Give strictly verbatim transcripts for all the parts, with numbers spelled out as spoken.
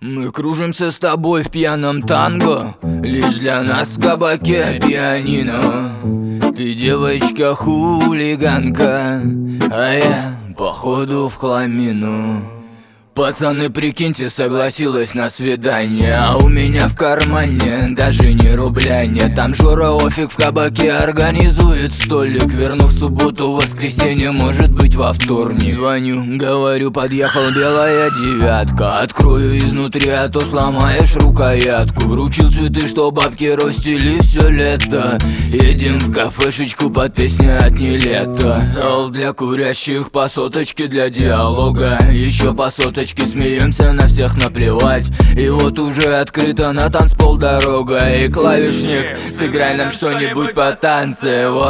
Мы кружимся с тобой в пьяном танго, лишь для нас в кабаке пианино. Ты девочка-хулиганка, а я походу в хламину. Пацаны, прикиньте, согласилась на свидание, а у меня в кармане даже ни рубля нет. Там Жора Офиг в кабаке организует столик. Верну в субботу, воскресенье, может быть во вторник. Звоню, говорю, подъехал белая девятка. Открою изнутри, а то сломаешь рукоятку. Вручил цветы, что бабки ростили все лето. Едем в кафешечку под песни от Нилетто. Зал для курящих, по соточке для диалога. Еще по соточке смеемся, на всех наплевать. И вот уже открыта на танцпол дорога. И клавишник, сыграй нам что-нибудь потанцевать.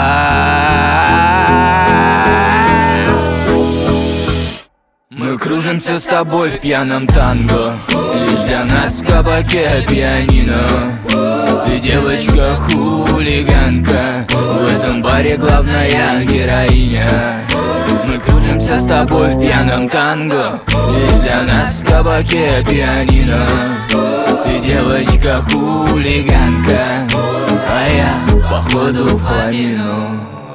Мы кружимся с тобой в пьяном танго, лишь для нас в кабаке пианино. Ты девочка-хулиганка, в этом баре главная героиня. Мы кружимся с тобой в пьяном танго, лишь для нас в кабаке пианино. Ты девочка-хулиганка, а я походу в хламину.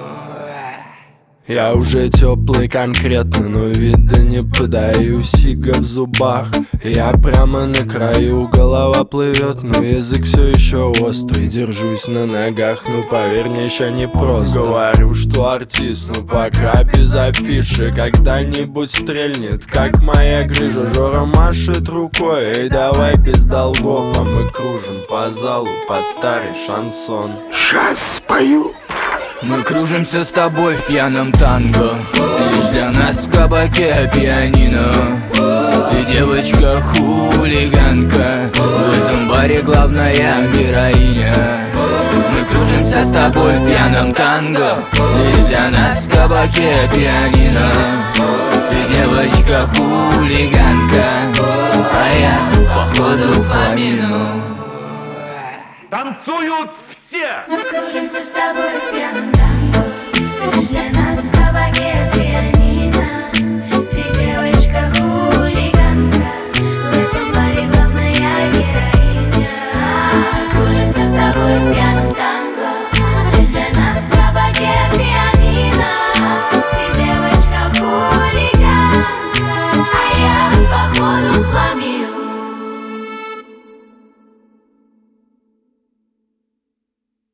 Я уже теплый конкретно, но вида не подаю, сига в зубах. Я прямо на краю, голова плывет, но язык все еще острый. Держусь на ногах, ну поверь мне, ща не просто. Говорю, что артист, ну пока без афиши. Когда-нибудь стрельнет, как моя грижа. Жора машет рукой, эй, давай без долгов. А мы кружим по залу под старый шансон. Сейчас спою. Мы кружимся с тобой в пьяном танго, лишь для нас в кабаке пианино. Ты девочка-хулиганка, в этом баре главная героиня. Мы кружимся с тобой в пьяном танго, лишь для нас в кабаке пианино. Ты девочка-хулиганка, а я походу в хламину. Танцуют все! Мы кружимся с тобой в пьяном танго, лишь для нас.